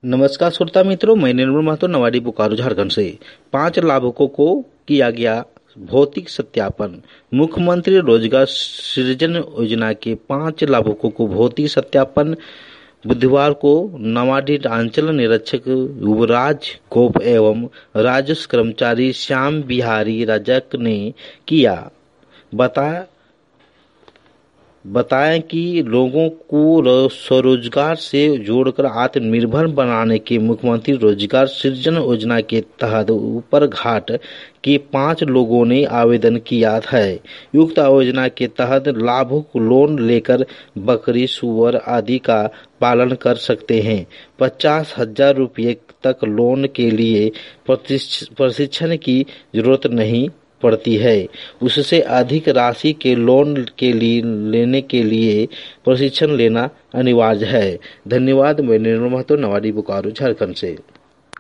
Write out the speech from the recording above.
नमस्कार श्रोता मित्रों, मैं निर्मल महतो नवाडी बोकारो झारखंड से। 5 लाभुकों को किया गया भौतिक सत्यापन। मुख्यमंत्री रोजगार सृजन योजना के 5 लाभुकों को भौतिक सत्यापन बुधवार को नवाडी अंचल निरीक्षक युवराज गोप एवं राजस्व कर्मचारी श्याम बिहारी रजक ने किया। बताएं कि लोगों को स्वरोजगार से जोड़कर आत्मनिर्भर बनाने के मुख्यमंत्री रोजगार सृजन योजना के तहत ऊपरघाट के 5 लोगों ने आवेदन किया है। उक्त योजना के तहत लाभुक लोन लेकर बकरी, सुअर आदि का पालन कर सकते हैं। 50,000 रुपये तक लोन के लिए प्रशिक्षण की जरूरत नहीं पड़ती है। उससे अधिक राशि के लोन के लिए लेने के लिए प्रशिक्षण लेना अनिवार्य है। धन्यवाद। मैं निर्मल महतो नवाडी बोकारो झारखंड से।